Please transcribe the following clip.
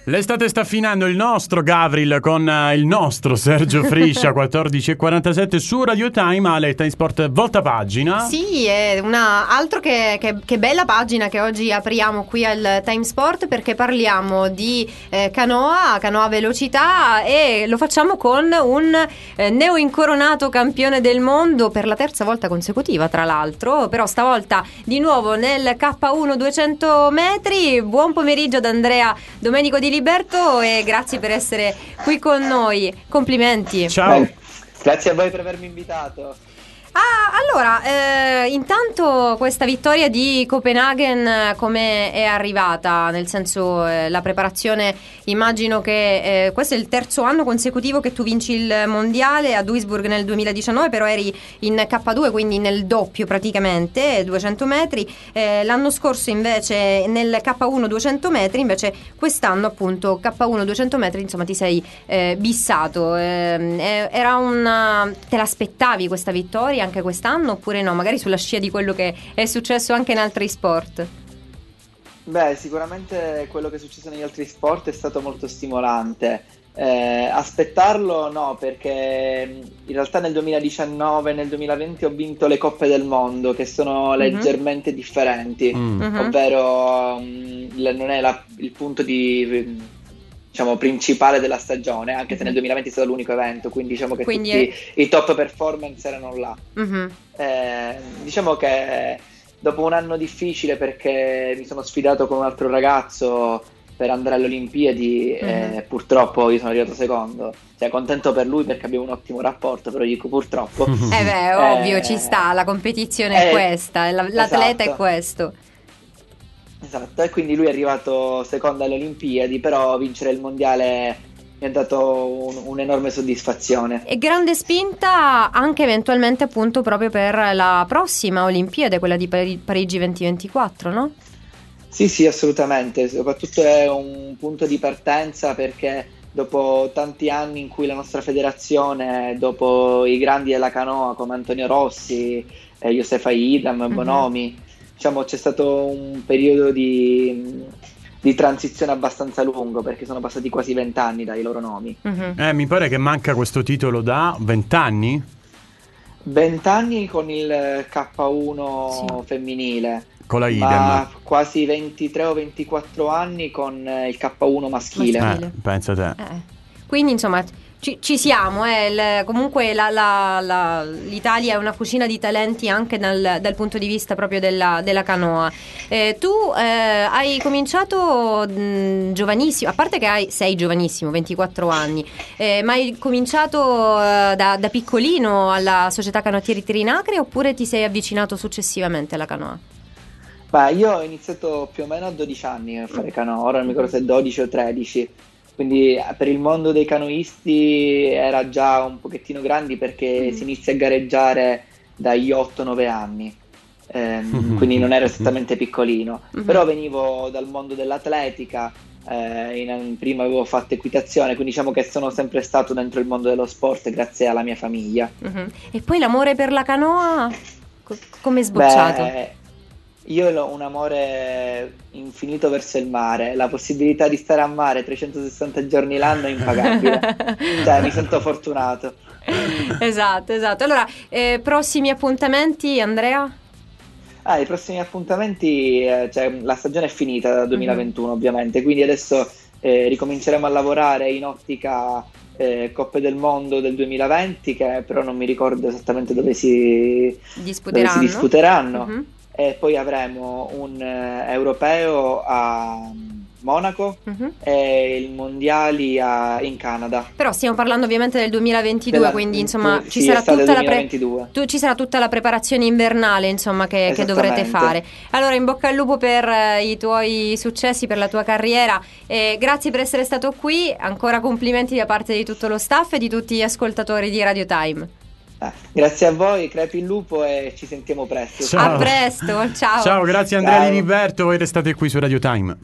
L'estate sta finendo, il nostro Gavril con il nostro Sergio Friscia, 14:47 su Radio Time, alle Time Sport volta pagina. Sì, è altro che bella pagina che oggi apriamo qui al Time Sport, perché parliamo di canoa velocità, e lo facciamo con un neoincoronato campione del mondo per la terza volta consecutiva, tra l'altro, però stavolta di nuovo nel K1 200 metri. Buon pomeriggio ad Andrea Domenico Di Liberto e grazie per essere qui con noi. Complimenti. Ciao. Grazie a voi per avermi invitato. Allora, intanto questa vittoria di Copenaghen come è arrivata? Nel senso, la preparazione, immagino che questo è il terzo anno consecutivo che tu vinci il mondiale. A Duisburg nel 2019 però eri in K2, quindi nel doppio praticamente, 200 metri. L'anno scorso invece nel K1 200 metri, invece quest'anno appunto K1 200 metri, insomma ti sei bissato. Te l'aspettavi questa vittoria anche quest'anno oppure no? Magari sulla scia di quello che è successo anche in altri sport. Beh, sicuramente quello che è successo negli altri sport è stato molto stimolante. Aspettarlo no, perché in realtà nel 2019 e nel 2020 ho vinto le Coppe del Mondo, che sono leggermente differenti, ovvero non è il punto di principale della stagione, anche se nel 2020 è stato l'unico evento, quindi diciamo che tutti i top performance erano là. Diciamo che dopo un anno difficile, perché mi sono sfidato con un altro ragazzo per andare alle Olimpiadi, purtroppo io sono arrivato secondo. Cioè, contento per lui perché abbiamo un ottimo rapporto, però dico purtroppo. Ovvio, ci sta, la competizione è questa, l'atleta esatto. è questo. Esatto, e quindi lui è arrivato secondo alle Olimpiadi, però vincere il mondiale mi ha dato un'enorme soddisfazione. E grande spinta anche eventualmente appunto proprio per la prossima Olimpiade, quella di Parigi 2024, no? Sì, assolutamente, soprattutto è un punto di partenza, perché dopo tanti anni in cui la nostra federazione, dopo i grandi della canoa come Antonio Rossi, Josefa Idam, Bonomi, diciamo c'è stato un periodo di transizione abbastanza lungo, perché sono passati quasi 20 anni dai loro nomi. Mi pare che manca questo titolo da 20 anni? 20 anni con il K1 femminile, con la Idem, ma quasi 23 o 24 anni con il K1 maschile. Pensa te. Quindi insomma ci siamo, comunque l'Italia è una cucina di talenti anche dal punto di vista proprio della canoa. Tu hai cominciato giovanissimo, a parte che sei giovanissimo, 24 anni, ma hai cominciato da piccolino alla Società Canottieri Trinacre, oppure ti sei avvicinato successivamente alla canoa? Beh, io ho iniziato più o meno a 12 anni a fare canoa, ora non mi ricordo se 12 o 13. Quindi per il mondo dei canoisti era già un pochettino grandi, perché si inizia a gareggiare dagli 8-9 anni, quindi non ero esattamente piccolino, però venivo dal mondo dell'atletica, prima avevo fatto equitazione, quindi diciamo che sono sempre stato dentro il mondo dello sport grazie alla mia famiglia. E poi l'amore per la canoa come è sbocciato? Beh, io ho un amore infinito verso il mare, la possibilità di stare a mare 360 giorni l'anno è impagabile. Cioè, mi sento fortunato. Esatto. Allora, prossimi appuntamenti, Andrea? I prossimi appuntamenti, la stagione è finita da 2021 ovviamente, quindi adesso ricominceremo a lavorare in ottica Coppe del Mondo del 2020, che però non mi ricordo esattamente dove si disputeranno. E poi avremo un europeo a Monaco e il mondiali in Canada. Però stiamo parlando ovviamente del 2022, quindi insomma ci sarà tutta la preparazione invernale, insomma, che dovrete fare. Allora, in bocca al lupo per i tuoi successi, per la tua carriera, e grazie per essere stato qui. Ancora complimenti da parte di tutto lo staff e di tutti gli ascoltatori di Radio Time. Grazie a voi, crepi il lupo, e ci sentiamo presto. Ciao. A presto, ciao. Ciao, grazie Andrea Di Liberto, voi restate qui su Radio Time.